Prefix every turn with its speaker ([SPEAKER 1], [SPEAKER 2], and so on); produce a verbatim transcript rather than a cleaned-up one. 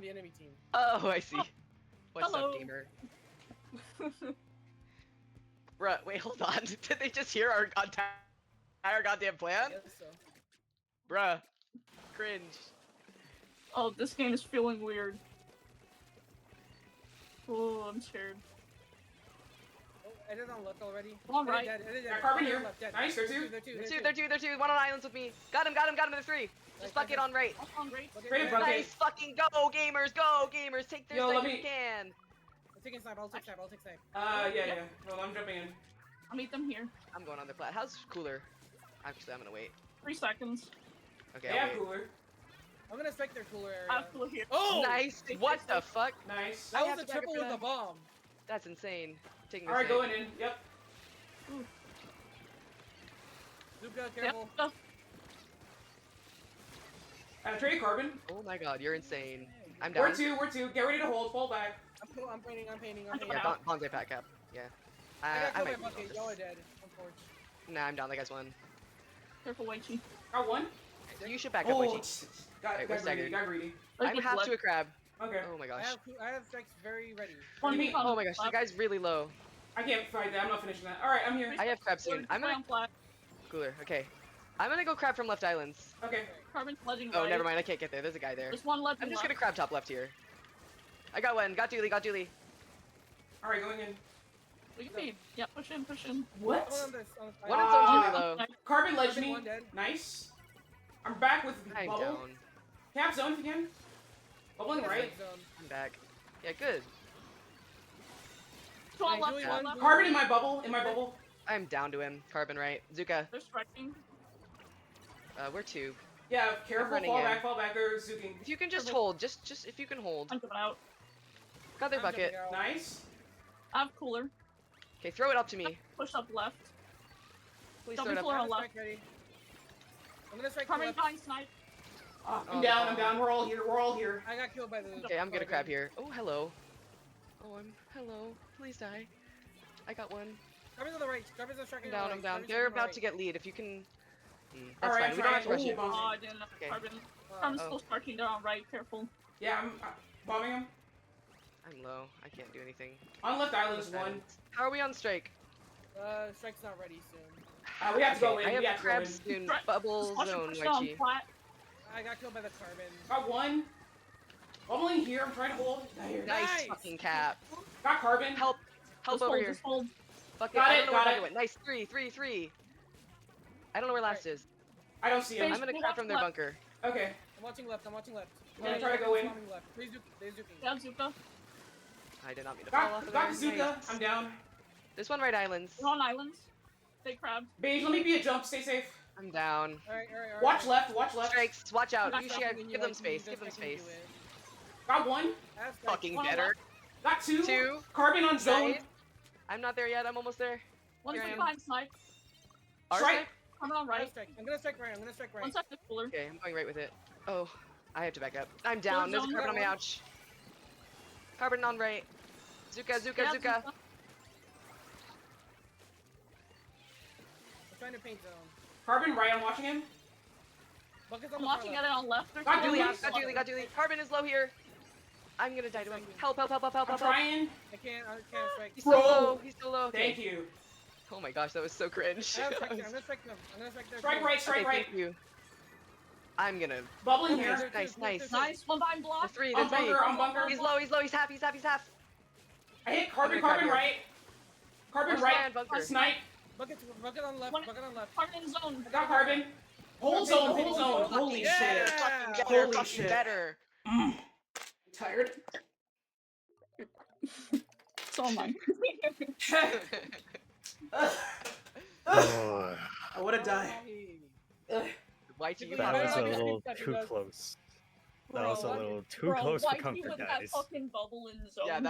[SPEAKER 1] the enemy team.
[SPEAKER 2] Oh, I see. What's
[SPEAKER 3] Hello.
[SPEAKER 2] up, gamer? Bruh, wait, hold on. Did they just hear our entire goddamn plan?
[SPEAKER 1] I guess so.
[SPEAKER 2] Bruh. Cringe.
[SPEAKER 3] Oh, this game is feeling weird. Oh, I'm scared.
[SPEAKER 1] Oh, I did on left already.
[SPEAKER 3] All right.
[SPEAKER 1] Dead, dead, dead,
[SPEAKER 4] Got
[SPEAKER 1] dead.
[SPEAKER 4] Carbon
[SPEAKER 1] Dead,
[SPEAKER 4] here.
[SPEAKER 1] left, dead.
[SPEAKER 4] Nice, they're two.
[SPEAKER 1] They're two.
[SPEAKER 2] They're two, they're two, they're two. One on islands with me. Got him, got him, got him. There's three. Just bucket on right.
[SPEAKER 3] That's on great.
[SPEAKER 4] Straight bucket.
[SPEAKER 2] Nice fucking go, gamers. Go, gamers. Take their
[SPEAKER 4] Yo,
[SPEAKER 2] snipe
[SPEAKER 4] let
[SPEAKER 2] if
[SPEAKER 4] me-
[SPEAKER 2] you can.
[SPEAKER 1] I'm taking snipe. I'll take snipe. I'll take snipe.
[SPEAKER 4] Uh, yeah, yeah. Well, I'm jumping in.
[SPEAKER 3] I'll meet them here.
[SPEAKER 2] I'm going on their plat. How's cooler? Actually, I'm gonna wait.
[SPEAKER 3] Three seconds.
[SPEAKER 2] Okay,
[SPEAKER 4] They
[SPEAKER 2] I'll
[SPEAKER 4] have
[SPEAKER 2] wait.
[SPEAKER 4] cooler.
[SPEAKER 1] I'm gonna strike their cooler area.
[SPEAKER 3] I have to here.
[SPEAKER 1] Oh!
[SPEAKER 2] Nice. What the fuck?
[SPEAKER 4] Nice.
[SPEAKER 1] That
[SPEAKER 2] I
[SPEAKER 1] was
[SPEAKER 2] have
[SPEAKER 1] a
[SPEAKER 2] to back up
[SPEAKER 1] triple
[SPEAKER 2] for
[SPEAKER 1] with a
[SPEAKER 2] that.
[SPEAKER 1] bomb.
[SPEAKER 2] That's insane. Taking their
[SPEAKER 4] Alright,
[SPEAKER 2] snipe.
[SPEAKER 4] going in. Yep.
[SPEAKER 1] Zuka,
[SPEAKER 3] Yep.
[SPEAKER 1] careful.
[SPEAKER 3] Oh,
[SPEAKER 4] Uh, trade carbon.
[SPEAKER 2] Oh my god, you're insane. I'm down.
[SPEAKER 4] We're two, we're two. Get ready to hold. Fall back.
[SPEAKER 1] I'm, I'm painting. I'm painting. I'm
[SPEAKER 3] I'm
[SPEAKER 1] painting.
[SPEAKER 2] Yeah,
[SPEAKER 3] out.
[SPEAKER 2] Bon- Bonze pack up. Yeah. Uh,
[SPEAKER 1] I got
[SPEAKER 2] I
[SPEAKER 1] killed
[SPEAKER 2] might
[SPEAKER 1] by
[SPEAKER 2] be
[SPEAKER 1] bucket.
[SPEAKER 2] on
[SPEAKER 1] Y'all are
[SPEAKER 2] this.
[SPEAKER 1] dead. Unfortunately.
[SPEAKER 2] Nah, I'm down. That guy's one.
[SPEAKER 3] careful, Weichi.
[SPEAKER 4] Got one.
[SPEAKER 2] You should back up,
[SPEAKER 4] Oh,
[SPEAKER 2] Weichi.
[SPEAKER 4] tch, got,
[SPEAKER 2] Alright, we're
[SPEAKER 4] got greedy.
[SPEAKER 2] staggered.
[SPEAKER 4] Got greedy.
[SPEAKER 2] I'm half to a crab.
[SPEAKER 4] Okay.
[SPEAKER 2] Oh my
[SPEAKER 1] I
[SPEAKER 2] gosh.
[SPEAKER 1] have I have strikes very ready.
[SPEAKER 3] One
[SPEAKER 4] you mean?
[SPEAKER 3] week on
[SPEAKER 2] Oh my gosh, the
[SPEAKER 3] flat.
[SPEAKER 2] guy's really low.
[SPEAKER 4] I can't fight that. I'm not finishing that. Alright, I'm here.
[SPEAKER 2] I have crab soon. I'm gonna
[SPEAKER 3] on flat.
[SPEAKER 2] cooler. Okay. I'm gonna go crab from left islands.
[SPEAKER 4] Okay.
[SPEAKER 3] Carbon sledging
[SPEAKER 2] Oh,
[SPEAKER 3] right.
[SPEAKER 2] never mind. I can't get there. There's a guy there.
[SPEAKER 3] There's one left.
[SPEAKER 2] I'm just
[SPEAKER 3] left.
[SPEAKER 2] gonna crab top left here. I got one. Got Dooley. Got Dooley.
[SPEAKER 4] Alright, going in.
[SPEAKER 3] We can be. Yeah, push in, push in.
[SPEAKER 4] What?
[SPEAKER 1] One on this. On this
[SPEAKER 2] One
[SPEAKER 4] Uh,
[SPEAKER 2] of them's really low.
[SPEAKER 4] Carbon ledge
[SPEAKER 1] Carbon
[SPEAKER 4] me.
[SPEAKER 1] one dead.
[SPEAKER 4] Nice. I'm back with
[SPEAKER 2] I'm
[SPEAKER 4] bubble.
[SPEAKER 2] down.
[SPEAKER 4] Cap zone if you can. Bubbling right.
[SPEAKER 1] Strike zone.
[SPEAKER 2] I'm back. Yeah, good.
[SPEAKER 3] Two on
[SPEAKER 1] Hey,
[SPEAKER 3] left,
[SPEAKER 1] Julie,
[SPEAKER 3] two on
[SPEAKER 1] one
[SPEAKER 3] left.
[SPEAKER 1] blue.
[SPEAKER 4] Carbon in my bubble. In my bubble.
[SPEAKER 2] I'm down to him. Carbon right. Zuka.
[SPEAKER 3] They're striking.
[SPEAKER 2] Uh, we're two.
[SPEAKER 4] Yeah, careful.
[SPEAKER 2] running
[SPEAKER 4] Fall
[SPEAKER 2] in.
[SPEAKER 4] back. Fall back. They're zooking.
[SPEAKER 2] If you can just
[SPEAKER 3] Perfect.
[SPEAKER 2] hold, just just if you can hold.
[SPEAKER 3] I'm coming out.
[SPEAKER 2] Got their
[SPEAKER 1] I'm
[SPEAKER 2] bucket.
[SPEAKER 1] jumping out.
[SPEAKER 4] Nice.
[SPEAKER 3] I have cooler.
[SPEAKER 2] Okay, throw it up to me.
[SPEAKER 3] Push up left.
[SPEAKER 2] Please
[SPEAKER 3] Don't
[SPEAKER 2] throw
[SPEAKER 3] be
[SPEAKER 2] it
[SPEAKER 3] cooler
[SPEAKER 2] up.
[SPEAKER 1] I
[SPEAKER 3] on
[SPEAKER 1] have a
[SPEAKER 3] left.
[SPEAKER 1] strike ready. I'm gonna strike
[SPEAKER 3] Carbon
[SPEAKER 1] left.
[SPEAKER 3] behind snipe.
[SPEAKER 4] Ah, I'm
[SPEAKER 2] Oh,
[SPEAKER 4] down.
[SPEAKER 2] no.
[SPEAKER 4] I'm down. We're all here. We're all here.
[SPEAKER 1] I got killed by the.
[SPEAKER 2] Okay, I'm gonna crab
[SPEAKER 1] Carbon.
[SPEAKER 2] here. Oh, hello. Oh, I'm hello. Please die. I got one.
[SPEAKER 1] Carbon's on the right. Carbon's on striking
[SPEAKER 2] I'm
[SPEAKER 1] on
[SPEAKER 2] down.
[SPEAKER 1] the
[SPEAKER 2] I'm
[SPEAKER 1] right.
[SPEAKER 2] down.
[SPEAKER 1] Carbon's
[SPEAKER 2] They're
[SPEAKER 1] striking on the
[SPEAKER 2] about
[SPEAKER 1] right.
[SPEAKER 2] to get lead. If you can. Hmm, that's
[SPEAKER 4] Alright,
[SPEAKER 2] fine.
[SPEAKER 4] I'm
[SPEAKER 2] We don't have to
[SPEAKER 4] trying.
[SPEAKER 2] rush
[SPEAKER 4] Ooh,
[SPEAKER 2] it.
[SPEAKER 4] bomb.
[SPEAKER 3] Oh, I didn't.
[SPEAKER 1] Uh,
[SPEAKER 3] Carbon.
[SPEAKER 1] Wow.
[SPEAKER 3] Carbon's
[SPEAKER 2] Oh.
[SPEAKER 3] still striking. They're on right. Careful.
[SPEAKER 4] Yeah, I'm uh, bombing him.
[SPEAKER 2] I'm low. I can't do anything.
[SPEAKER 4] On left island is one.
[SPEAKER 2] How are we on strike?
[SPEAKER 1] Uh, strike's not ready soon.
[SPEAKER 4] Uh, we have to go
[SPEAKER 2] Okay,
[SPEAKER 4] in.
[SPEAKER 2] I
[SPEAKER 4] We
[SPEAKER 2] have
[SPEAKER 4] have to go
[SPEAKER 2] crabs
[SPEAKER 4] in.
[SPEAKER 2] soon.
[SPEAKER 3] Right.
[SPEAKER 2] Bubble
[SPEAKER 3] Just push
[SPEAKER 2] zone,
[SPEAKER 3] push down
[SPEAKER 2] Weichi.
[SPEAKER 3] flat.
[SPEAKER 1] I got killed by the carbon.
[SPEAKER 4] Got one. Bubbling here. I'm trying to hold. There.
[SPEAKER 2] Nice,
[SPEAKER 1] Nice.
[SPEAKER 2] fucking cap.
[SPEAKER 4] Got carbon.
[SPEAKER 2] Help. Help
[SPEAKER 3] Just
[SPEAKER 2] over
[SPEAKER 3] hold,
[SPEAKER 2] here.
[SPEAKER 3] just hold.
[SPEAKER 2] Bucket.
[SPEAKER 4] Got
[SPEAKER 2] I
[SPEAKER 4] it,
[SPEAKER 2] don't know where
[SPEAKER 4] got
[SPEAKER 2] bucket
[SPEAKER 4] it.
[SPEAKER 2] went. Nice. Three, three, three. I don't know where last is.
[SPEAKER 4] I don't see him.
[SPEAKER 3] Finish.
[SPEAKER 2] I'm gonna
[SPEAKER 3] Pull
[SPEAKER 2] crab
[SPEAKER 3] left,
[SPEAKER 2] from their
[SPEAKER 3] left.
[SPEAKER 2] bunker.
[SPEAKER 4] Okay.
[SPEAKER 1] I'm watching left. I'm watching left.
[SPEAKER 4] I'm gonna try to go in.
[SPEAKER 1] Bombing left. They're zuking. They're zuking.
[SPEAKER 3] Yeah, Zuka.
[SPEAKER 2] I did not mean to fall off
[SPEAKER 4] Got
[SPEAKER 2] of
[SPEAKER 4] got
[SPEAKER 2] there.
[SPEAKER 4] Kazuka.
[SPEAKER 2] Nice.
[SPEAKER 4] I'm down.
[SPEAKER 2] This one right islands.
[SPEAKER 3] They're on islands. They crab.
[SPEAKER 4] Beige, let me be a jump. Stay safe.
[SPEAKER 2] I'm down.
[SPEAKER 1] Alright, alright, alright.
[SPEAKER 4] Watch left. Watch left.
[SPEAKER 2] Strikes. Watch out.
[SPEAKER 3] I'm
[SPEAKER 2] You
[SPEAKER 3] not
[SPEAKER 2] should
[SPEAKER 1] When you
[SPEAKER 2] give them
[SPEAKER 1] like me,
[SPEAKER 2] space.
[SPEAKER 1] just
[SPEAKER 2] Give them
[SPEAKER 1] like me do
[SPEAKER 2] space.
[SPEAKER 1] it.
[SPEAKER 4] Got one.
[SPEAKER 1] I have strikes.
[SPEAKER 2] Fucking
[SPEAKER 3] One
[SPEAKER 2] better.
[SPEAKER 4] Got two.
[SPEAKER 2] Two.
[SPEAKER 4] Carbon on zone.
[SPEAKER 2] Nice. I'm not there yet. I'm almost there.
[SPEAKER 3] One's
[SPEAKER 2] Here I am.
[SPEAKER 3] behind snipe.
[SPEAKER 2] Our
[SPEAKER 4] Strike.
[SPEAKER 2] side?
[SPEAKER 3] Coming on
[SPEAKER 1] I have
[SPEAKER 3] right.
[SPEAKER 1] strike. I'm gonna strike right. I'm gonna strike right.
[SPEAKER 3] One side is cooler.
[SPEAKER 2] Okay, I'm going right with it. Oh, I have to back up. I'm down. There's a
[SPEAKER 3] zone.
[SPEAKER 2] carbon on my ouch. Carbon on right. Zuka, Zuka,
[SPEAKER 3] Yeah,
[SPEAKER 2] Zuka.
[SPEAKER 1] I'm trying to paint zone.
[SPEAKER 4] Carbon right. I'm watching him.
[SPEAKER 1] Buckets on
[SPEAKER 3] I'm
[SPEAKER 1] the far
[SPEAKER 3] watching
[SPEAKER 1] left.
[SPEAKER 3] at it on left. They're
[SPEAKER 4] Got
[SPEAKER 3] coming
[SPEAKER 2] Dooley,
[SPEAKER 4] Dooley.
[SPEAKER 3] left.
[SPEAKER 2] got Dooley, got Dooley. Carbon is low here. I'm gonna die to him. Help, help, help, help, help,
[SPEAKER 4] I'm
[SPEAKER 2] help. help.
[SPEAKER 4] trying.
[SPEAKER 1] I can't. I can't strike.
[SPEAKER 2] He's
[SPEAKER 4] Bro.
[SPEAKER 2] still low. He's still low. Okay.
[SPEAKER 4] Thank you.
[SPEAKER 2] Oh my gosh, that was so cringe.
[SPEAKER 1] I have strike. I'm gonna strike them. I'm gonna strike their.
[SPEAKER 4] Strike
[SPEAKER 1] core.
[SPEAKER 4] right. Strike
[SPEAKER 2] okay,
[SPEAKER 4] right.
[SPEAKER 2] thank you. I'm gonna.
[SPEAKER 4] Bubbling
[SPEAKER 2] Nice,
[SPEAKER 4] here.
[SPEAKER 2] nice, nice.
[SPEAKER 3] Nice. One behind
[SPEAKER 2] The
[SPEAKER 3] block.
[SPEAKER 2] three,
[SPEAKER 4] On
[SPEAKER 2] the three.
[SPEAKER 4] bunker. On bunker.
[SPEAKER 2] He's low, he's low, he's half, he's half, he's half.
[SPEAKER 4] I hit carbon.
[SPEAKER 2] I'm gonna
[SPEAKER 4] Carbon
[SPEAKER 2] grab
[SPEAKER 4] right. Carbon
[SPEAKER 2] Where's
[SPEAKER 4] right.
[SPEAKER 2] Ryan bunker?
[SPEAKER 4] Snipe.
[SPEAKER 1] Buckets. Bucket on left.
[SPEAKER 3] One-
[SPEAKER 1] Bucket on left.
[SPEAKER 3] Carbon in zone.
[SPEAKER 4] I got carbon. Hold
[SPEAKER 1] Okay,
[SPEAKER 4] zone.
[SPEAKER 1] okay,
[SPEAKER 4] Hold
[SPEAKER 1] okay,
[SPEAKER 4] zone.
[SPEAKER 1] okay.
[SPEAKER 4] Holy
[SPEAKER 1] Yeah.
[SPEAKER 4] shit.
[SPEAKER 2] Fucking better,
[SPEAKER 4] Holy
[SPEAKER 2] fucking
[SPEAKER 4] shit.
[SPEAKER 2] better.
[SPEAKER 4] Mm. Tired.
[SPEAKER 3] It's all mine.
[SPEAKER 5] Oh,
[SPEAKER 4] I wanna die. Ugh.
[SPEAKER 2] Why do you
[SPEAKER 1] That
[SPEAKER 5] that
[SPEAKER 1] I
[SPEAKER 5] was a
[SPEAKER 1] like
[SPEAKER 5] little
[SPEAKER 1] it.
[SPEAKER 5] too close. That
[SPEAKER 3] Bro,
[SPEAKER 5] was a
[SPEAKER 3] why-
[SPEAKER 5] little too
[SPEAKER 3] Bro,
[SPEAKER 5] close
[SPEAKER 3] why
[SPEAKER 5] for
[SPEAKER 3] he
[SPEAKER 5] comfort,
[SPEAKER 3] with
[SPEAKER 5] guys.
[SPEAKER 3] that fucking bubble in zone?
[SPEAKER 2] Yeah, that